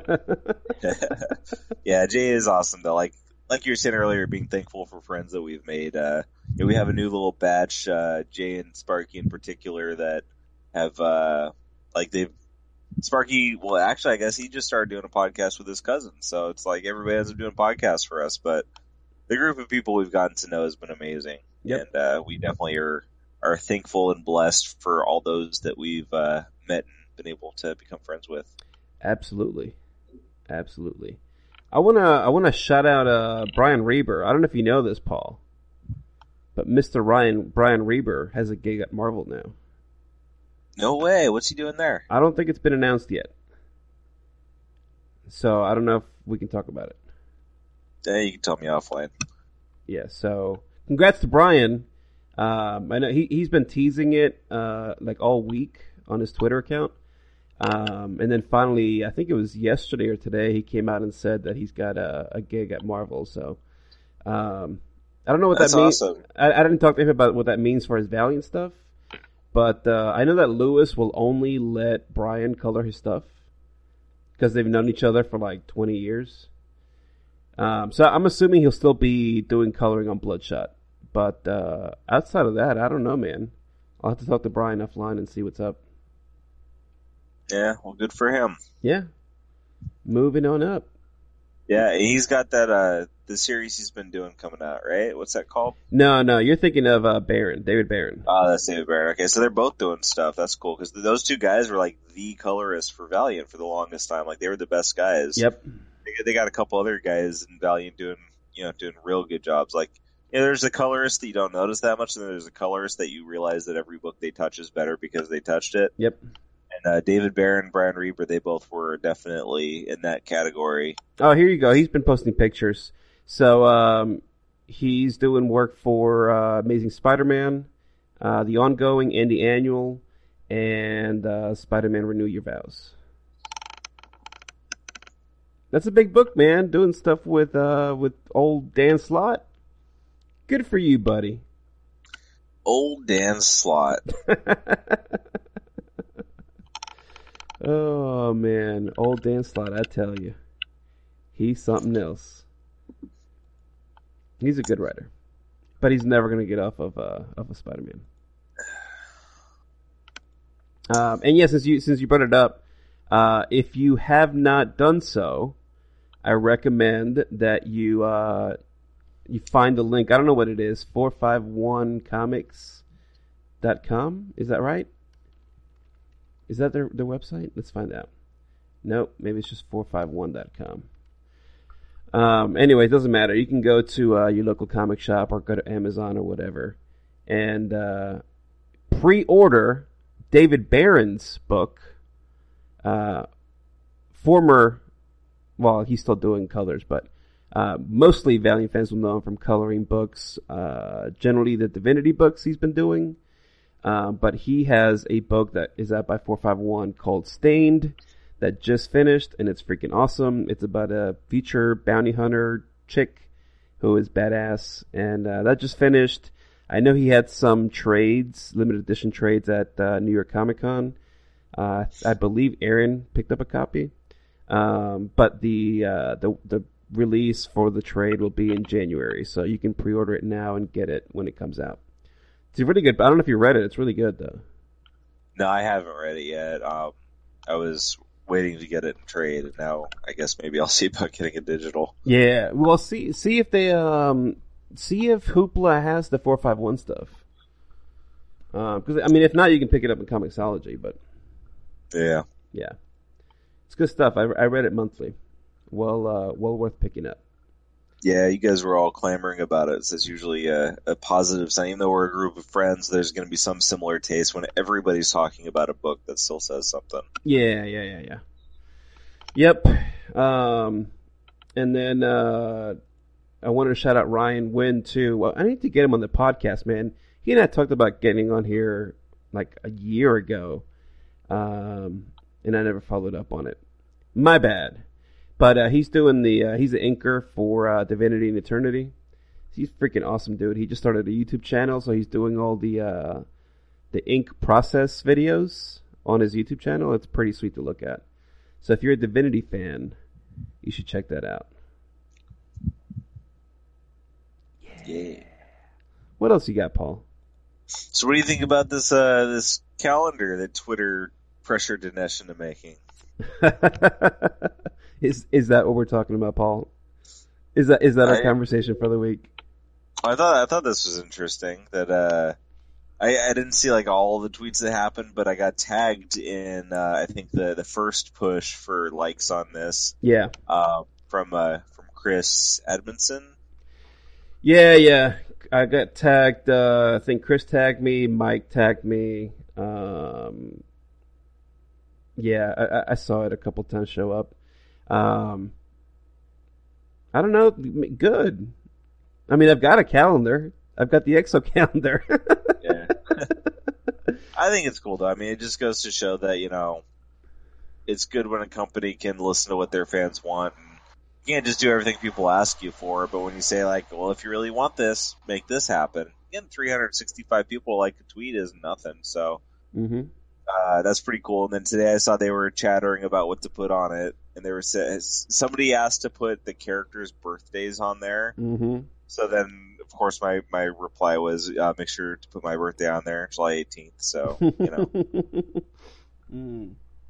Yeah, Jay is awesome, though. Like like you were saying earlier, being thankful for friends that we've made. Uh, you know, we have a new little batch, uh, Jay and Sparky in particular, that have, uh, like they've, Sparky, well, actually, I guess he just started doing a podcast with his cousin. So it's like everybody ends up doing podcasts for us. But the group of people we've gotten to know has been amazing. Yep. And uh, we definitely are, are thankful and blessed for all those that we've uh, met and been able to become friends with. Absolutely. Absolutely. I wanna I wanna shout out uh, Brian Reber. I don't know if you know this, Paul, but Mister Ryan Brian Reber has a gig at Marvel now. No way. What's he doing there? I don't think it's been announced yet, so I don't know if we can talk about it. Yeah, you can tell me offline. Yeah. So congrats to Brian. Um, I know he he's been teasing it uh, like all week on his Twitter account. Um, and then finally, I think it was yesterday or today, he came out and said that he's got a, a gig at Marvel. So, um, I don't know what That's that means. awesome. I, I didn't talk to him about what that means for his Valiant stuff, but uh, I know that Lewis will only let Brian color his stuff because they've known each other for like twenty years. Um, so I'm assuming he'll still be doing coloring on Bloodshot. But uh, outside of that, I don't know, man. I'll have to talk to Brian offline and see what's up. Yeah, well, good for him. Yeah. Moving on up. Yeah, he's got that, uh, the series he's been doing coming out, right? What's that called? No, no, you're thinking of uh, Barron, David Barron. Oh, that's David Barron. Okay, so they're both doing stuff. That's cool, because those two guys were, like, the colorists for Valiant for the longest time. Like, they were the best guys. Yep. They, they got a couple other guys in Valiant doing, you know, doing real good jobs. Like, you know, there's a colorist that you don't notice that much, and then there's a colorist that you realize that every book they touch is better because they touched it. Yep. And uh, David Barron, Brian Reber, they both were definitely in that category. Oh, here you go. He's been posting pictures. So um, he's doing work for uh, Amazing Spider-Man, uh, the ongoing and the annual, and uh, Spider-Man Renew Your Vows. That's a big book, man. Doing stuff with uh, with old Dan Slott. Good for you, buddy. Old Dan Slott. Oh, man. Old Dan Slott, I tell you. He's something else. He's a good writer. But he's never going to get off of uh, of a Spider-Man. Um, and yeah, since you since you brought it up, uh, if you have not done so, I recommend that you uh, you find the link. I don't know what it is. four five one comics dot com. Is that right? Is that their their website? Let's find out. Nope, maybe it's just four five one dot com. Um, anyway, it doesn't matter. You can go to uh, your local comic shop or go to Amazon or whatever and uh, pre-order David Barron's book. Uh, former, well, he's still doing colors, but uh, mostly Valiant fans will know him from coloring books, uh, generally the Divinity books he's been doing. Uh, but he has a book that is out by four five one called Stained that just finished, and it's freaking awesome. It's about a future bounty hunter chick who is badass, and uh, that just finished. I know he had some trades, limited edition trades at uh, New York Comic Con. Uh, I believe Aaron picked up a copy, um, but the, uh, the the release for the trade will be in January, so you can pre-order it now and get it when it comes out. It's really good. I don't know if you read it. It's really good, though. No, I haven't read it yet. Um, I was waiting to get it in trade, and now I guess maybe I'll see about getting it digital. Yeah, well, see see if they um see if Hoopla has the four five one stuff. Because uh, I mean, if not, you can pick it up in Comixology. But yeah, yeah, it's good stuff. I, I read it monthly. Well, uh, well worth picking up. Yeah, you guys were all clamoring about it. So it's usually a, a positive sign. Even though we're a group of friends, there's going to be some similar taste when everybody's talking about a book that still says something. Yeah, yeah, yeah, yeah. Yep. Um, and then uh, I wanted to shout out Ryan Wynn, too. Well, I need to get him on the podcast, man. He and I talked about getting on here like a year ago, um, and I never followed up on it. My bad. But uh, he's doing the uh, he's the inker for uh, Divinity and Eternity. He's freaking awesome, dude. He just started a YouTube channel, so he's doing all the uh, the ink process videos on his YouTube channel. It's pretty sweet to look at. So if you're a Divinity fan, you should check that out. Yeah. yeah. What else you got, Paul? So what do you think about this uh, this calendar that Twitter pressured Dinesh into making? Is is that what we're talking about, Paul? Is that is that our I, conversation for the week? I thought I thought this was interesting. That uh, I I didn't see like all the tweets that happened, but I got tagged in uh, I think the, the first push for likes on this. Yeah. Uh, from uh, from Chris Edmondson. Yeah, yeah. I got tagged. Uh, I think Chris tagged me. Mike tagged me. Um, yeah, I, I saw it a couple times show up. Um, I don't know. Good. I mean, I've got a calendar. I've got the Exo calendar. Yeah. I think it's cool, though. I mean, it just goes to show that, you know, it's good when a company can listen to what their fans want. And you can't just do everything people ask you for, but when you say, like, well, if you really want this, make this happen. Again, three hundred sixty-five people like a tweet is nothing, so mm-hmm. uh, that's pretty cool. And then today I saw they were chattering about what to put on it. And they were somebody asked to put the characters' birthdays on there. Mm-hmm. So then, of course, my, my reply was, uh, make sure to put my birthday on there, July eighteenth. So, you know. mm.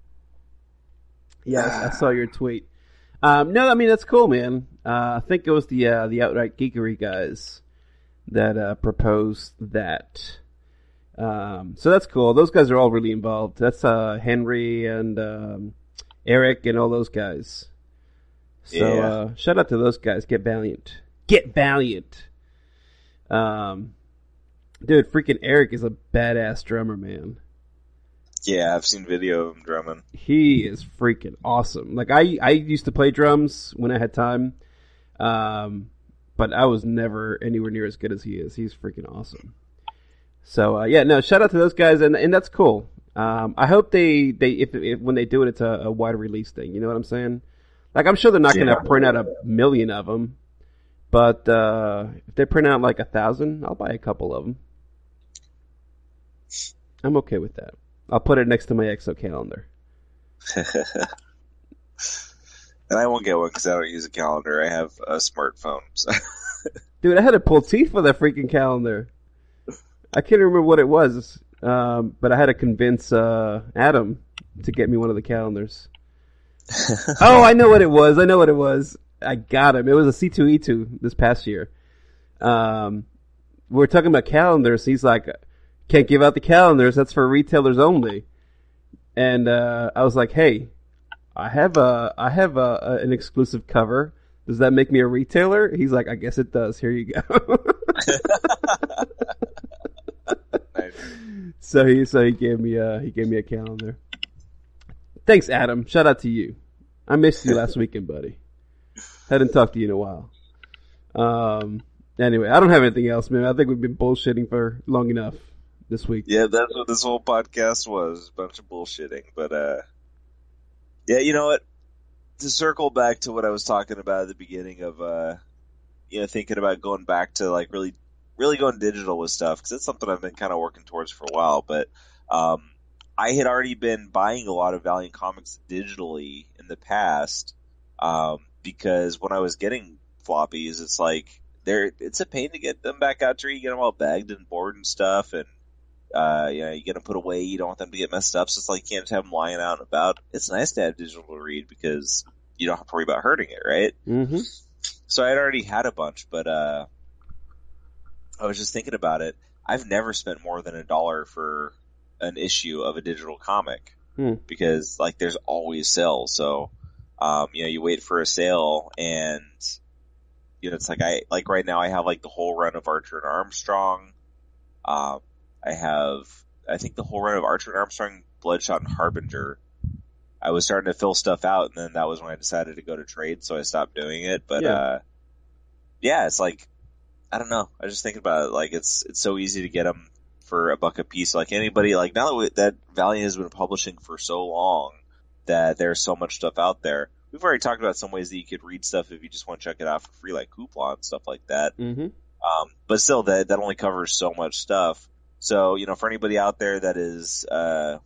Yeah, I saw your tweet. Um, no, I mean, that's cool, man. Uh, I think it was the uh, the Outright Geekery guys that uh, proposed that. Um, so that's cool. Those guys are all really involved. That's uh, Henry and... Um, Eric and all those guys. So yeah. uh, shout out to those guys. Get Valiant. Get Valiant. Um, dude, freaking Eric is a badass drummer, man. Yeah, I've seen video of him drumming. He is freaking awesome. Like I, I used to play drums when I had time, um, but I was never anywhere near as good as he is. He's freaking awesome. So uh, yeah, no, shout out to those guys, and and that's cool. Um, I hope they, they if, if when they do it, it's a, a wide release thing. You know what I'm saying? Like, I'm sure they're not yeah. going to print out a million of them, but uh, if they print out like a thousand, I'll buy a couple of them. I'm okay with that. I'll put it next to my Exo calendar. And I won't get one because I don't use a calendar. I have a smartphone. So. Dude, I had to pull teeth for that freaking calendar. I can't remember what it was. Um, but I had to convince uh, Adam to get me one of the calendars. Oh, I know what it was. I know what it was. I got him. It was a C two E two this past year. Um, we we're talking about calendars. He's like, can't give out the calendars. That's for retailers only. And uh, I was like, hey, I have a I have a, a, an exclusive cover. Does that make me a retailer? He's like, I guess it does. Here you go. Nice. So he so he gave me a he gave me a calendar. Thanks, Adam. Shout out to you. I missed you last weekend, buddy. Hadn't talked to you in a while. Um. Anyway, I don't have anything else, man. I think we've been bullshitting for long enough this week. Yeah, that's what this whole podcast was, a bunch of bullshitting. But, uh, yeah, you know what? To circle back to what I was talking about at the beginning of, uh, you know, thinking about going back to, like, really, really going digital with stuff, because it's something I've been kind of working towards for a while. But, um, I had already been buying a lot of Valiant comics digitally in the past, um, because when I was getting floppies, it's like, they're, it's a pain to get them back out to you. You get them all bagged and board and stuff, and uh, you know, you get them put away. You don't want them to get messed up, so it's like you can't just have them lying out and about. It's nice to have digital to read because you don't have to worry about hurting it, right? Mm-hmm. So I had already had a bunch, but uh, I was just thinking about it. I've never spent more than a dollar for an issue of a digital comic hmm. because, like, there's always sales. So, um, you know, you wait for a sale and. You know, it's like I like right now I have like the whole run of Archer and Armstrong. Um, I have I think the whole run of Archer and Armstrong, Bloodshot and Harbinger. I was starting to fill stuff out, and then that was when I decided to go to trade, so I stopped doing it. But yeah, uh, yeah it's like I don't know. I was just thinking about it. Like it's it's so easy to get them for a buck a piece. Like anybody, like now that we, that Valiant has been publishing for so long, that there's so much stuff out there. We've already talked about some ways that you could read stuff if you just want to check it out for free, like Hoopla and stuff like that. Mm-hmm. Um, but still, that that only covers so much stuff. So, you know, for anybody out there that is, uh,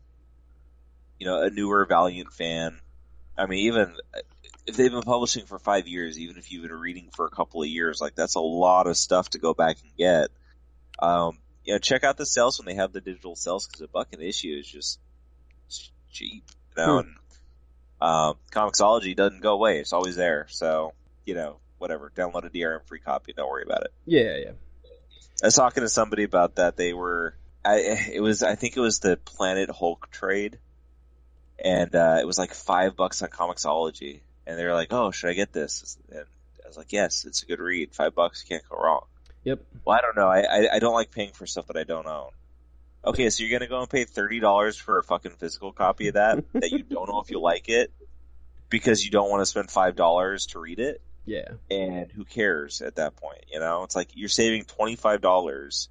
you know, a newer Valiant fan, I mean, even if they've been publishing for five years, even if you've been reading for a couple of years, like that's a lot of stuff to go back and get. Um, you know, check out the sales when they have the digital sales, because a buck an issue is just cheap, you know. Hmm. And, Um, Comixology doesn't go away. It's always there. So, you know, whatever. Download a D R M free copy. Don't worry about it. Yeah, yeah. I was talking to somebody about that. They were, I, it was, I think it was the Planet Hulk trade. And, uh, it was like five bucks on Comixology. And they were like, oh, should I get this? And I was like, yes, it's a good read. Five bucks, you can't go wrong. Yep. Well, I don't know. I, I, I don't like paying for stuff that I don't own. Okay, so you're gonna go and pay thirty dollars for a fucking physical copy of that that you don't know if you like it because you don't want to spend five dollars to read it? Yeah. And who cares at that point, you know? It's like you're saving twenty-five dollars.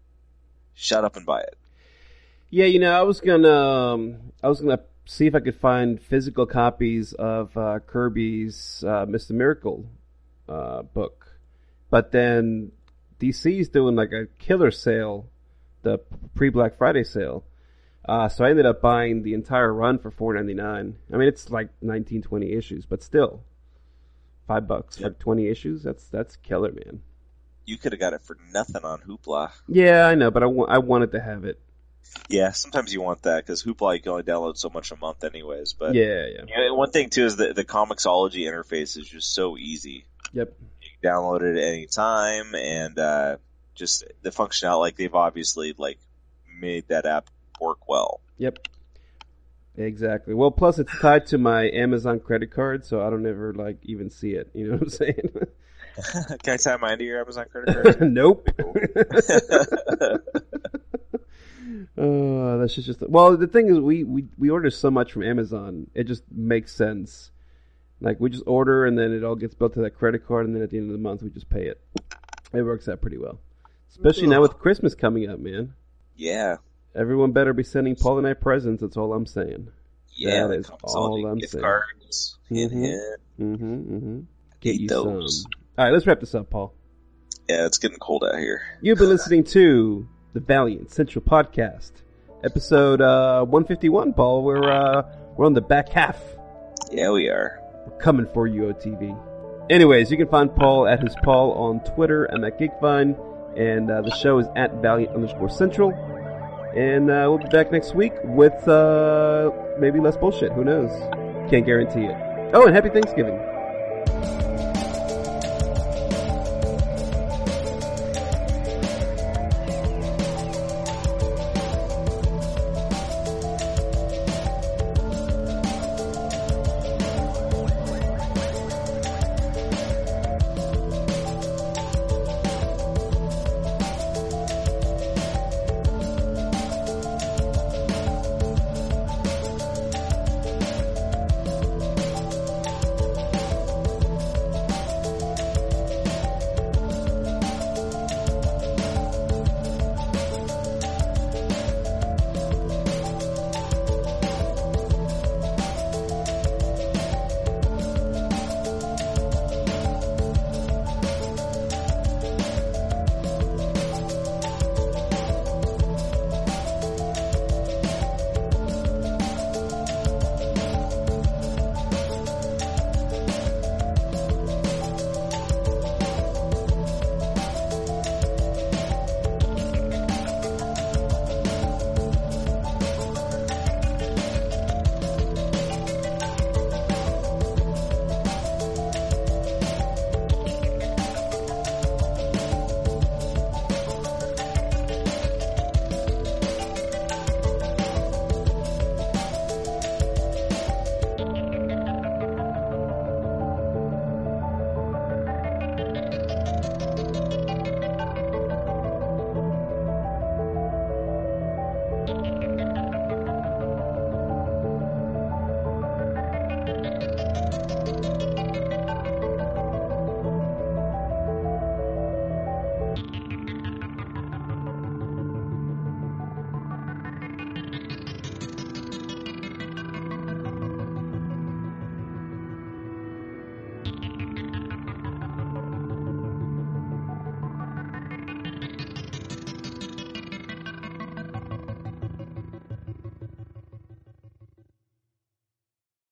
Shut up and buy it. Yeah, you know, I was gonna, um, I was gonna see if I could find physical copies of uh, Kirby's uh, Mister Miracle uh, book, but then D C's doing like a killer sale, the pre-Black Friday sale. Uh, so I ended up buying the entire run for four ninety-nine. I mean, it's like nineteen, twenty issues, but still, five bucks Yep. for twenty issues. That's that's killer, man. You could have got it for nothing on Hoopla. Yeah, I know, but I, wa- I wanted to have it. Yeah, sometimes you want that because Hoopla you can only download so much a month, anyways. But Yeah, yeah. you know, one thing too is that the Comixology interface is just so easy. Yep. You can download it at any time, and uh, just the functionality, like they've obviously like made that app work well. Yep. Exactly. Well, plus it's tied to my Amazon credit card, so I don't ever like even see it. You know what I'm saying? Can I tie mine to your Amazon credit card? Nope. Oh, that's just, just well. The thing is, we, we we order so much from Amazon, it just makes sense. Like we just order, and then it all gets built to that credit card, and then at the end of the month, we just pay it. It works out pretty well, especially now with Christmas coming up, man. Yeah. Everyone better be sending Paul and I presents. That's all I'm saying. Yeah, That is all I'm gift saying. cards. Hint, Mhm. hint. Mm-hmm. Mm-hmm. Get Eat you those. some. All right, let's wrap this up, Paul. Yeah, it's getting cold out here. You've been listening to the Valiant Central Podcast, episode uh, one fifty-one, Paul. We're uh, we're on the back half. Yeah, we are. We're coming for you, O T V. Anyways, you can find Paul at his Paul on Twitter. I'm at Geekvine, and uh, the show is at Valiant underscore Central. And uh, we'll be back next week with uh, maybe less bullshit. Who knows? Can't guarantee it. Oh, and happy Thanksgiving.